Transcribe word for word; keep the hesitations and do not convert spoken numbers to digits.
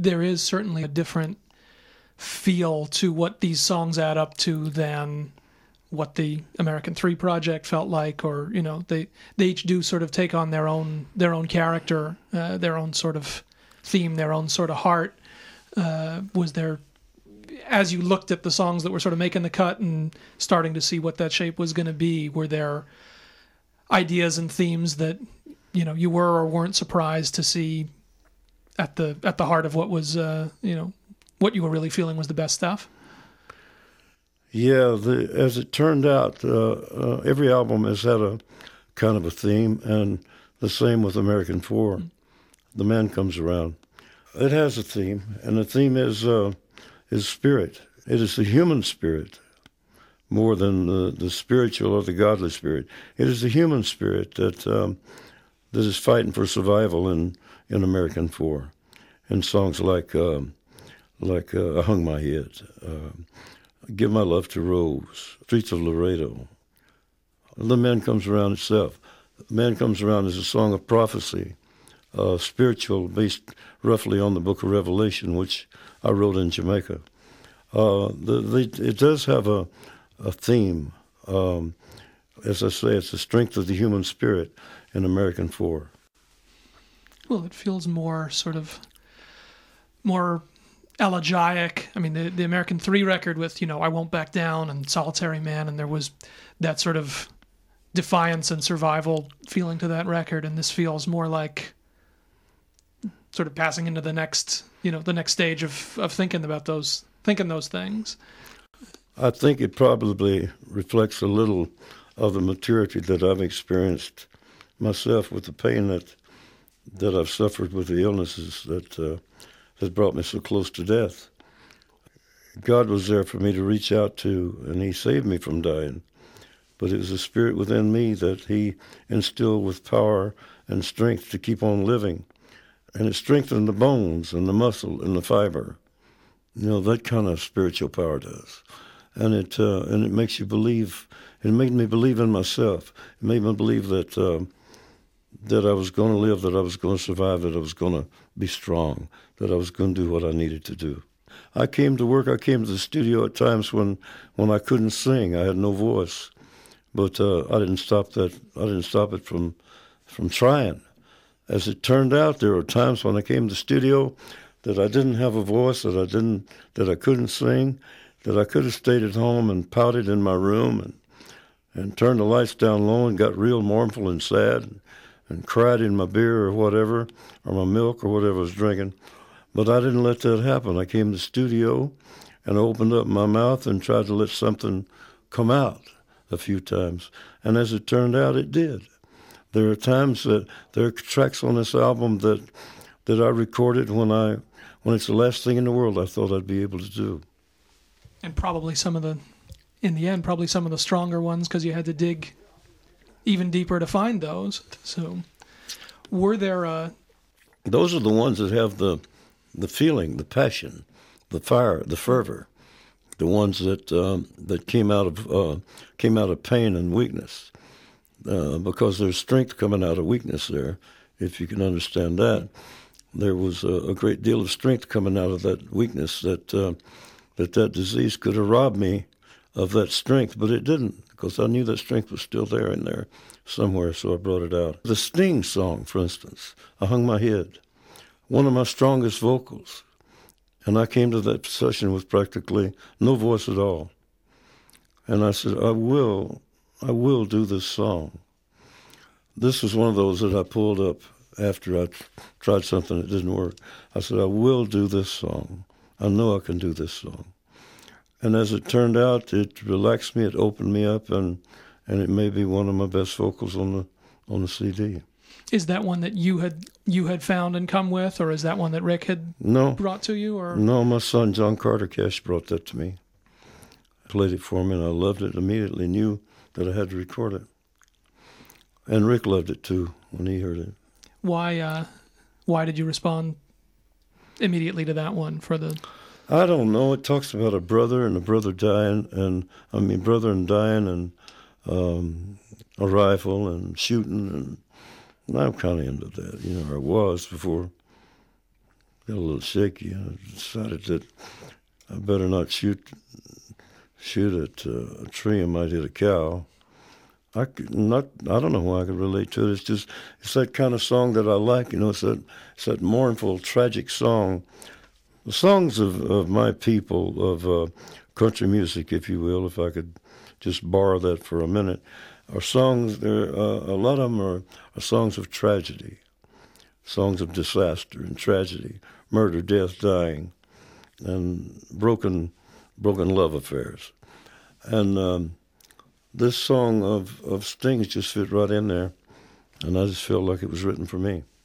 there is certainly a different feel to what these songs add up to than what the American Three project felt like, or you know, they they each do sort of take on their own their own character, uh, their own sort of theme, their own sort of heart. Uh, was there, as you looked at the songs that were sort of making the cut and starting to see what that shape was going to be, were there ideas and themes that you know you were or weren't surprised to see at the at the heart of what was uh, you know what you were really feeling was the best stuff? Yeah, the, as it turned out, uh, uh, every album has had a kind of a theme, and the same with American Four. Mm. The Man Comes Around. It has a theme, and the theme is uh, is spirit. It is the human spirit more than the, the spiritual or the godly spirit. It is the human spirit that um, that is fighting for survival in, in American Four, in songs like um, like uh, I Hung My Head. Uh, Give My Love to Rose, Streets of Laredo. The Man Comes Around itself. The Man Comes Around is a song of prophecy, uh, spiritual, based roughly on the book of Revelation, which I wrote in Jamaica. Uh, the, the, it does have a, a theme. Um, as I say, it's the strength of the human spirit in American Four. Well, it feels more sort of, more elegiac. I mean, the, the American Three record with, you know, I Won't Back Down and Solitary Man, and there was that sort of defiance and survival feeling to that record, and this feels more like sort of passing into the next, you know, the next stage of, of thinking about those, thinking those things. I think it probably reflects a little of the maturity that I've experienced myself with the pain that that I've suffered with the illnesses that uh, that brought me so close to death. God was there for me to reach out to, and he saved me from dying. But it was the spirit within me that he instilled with power and strength to keep on living. And it strengthened the bones and the muscle and the fiber. You know, that kind of spiritual power does. And it uh, and it makes you believe, it made me believe in myself. It made me believe that uh, that I was going to live, that I was going to survive, that I was going to be strong, that I was going to do what I needed to do. I came to work, I came to the studio at times when, when I couldn't sing, I had no voice. But uh, I didn't stop that, I didn't stop it from from trying. As it turned out, there were times when I came to the studio that I didn't have a voice, that I didn't, that I couldn't sing, that I could have stayed at home and pouted in my room and and turned the lights down low and got real mournful and sad and, and cried in my beer or whatever, or my milk or whatever I was drinking. But I didn't let that happen. I came to the studio and opened up my mouth and tried to let something come out a few times. And as it turned out, it did. There are times that there are tracks on this album that that I recorded when I when it's the last thing in the world I thought I'd be able to do. And probably some of the, in the end, probably some of the stronger ones, because you had to dig even deeper to find those. So were there... Uh... Those are the ones that have the the feeling, the passion, the fire, the fervor, the ones that um, that came out of uh, came out of pain and weakness, uh, because there's strength coming out of weakness there. If you can understand that, there was a, a great deal of strength coming out of that weakness. That uh, that that disease could have robbed me of that strength, but it didn't, because I knew that strength was still there in there somewhere. So I brought it out. The Sting song, for instance, I Hung My Head, one of my strongest vocals. And I came to that session with practically no voice at all. And I said, I will, I will do this song. This was one of those that I pulled up after I tried something that didn't work. I said, I will do this song. I know I can do this song. And as it turned out, it relaxed me, it opened me up, and, and it may be one of my best vocals on the on the C D. Is that one that you had you had found and come with, or is that one that Rick had no. brought to you? Or No, my son, John Carter Cash, brought that to me. Played it for me, and I loved it immediately, knew that I had to record it. And Rick loved it, too, when he heard it. Why uh, why did you respond immediately to that one for the... I don't know. It talks about a brother and a brother dying, and, I mean, brother and dying, and um, a rifle, and shooting, and... And I'm kind of into that, you know, I was before got a little shaky. I decided that I better not shoot shoot at uh, a tree. I might hit a cow. I could not. I don't know why I could relate to it. It's just it's that kind of song that I like. You know, it's that it's that mournful, tragic song. The songs of, of my people, of uh, country music, if you will, if I could just borrow that for a minute, are songs. There, uh, a lot of them are, are songs of tragedy, songs of disaster and tragedy, murder, death, dying, and broken, broken love affairs. And um, this song of, of Sting's just fit right in there, and I just felt like it was written for me.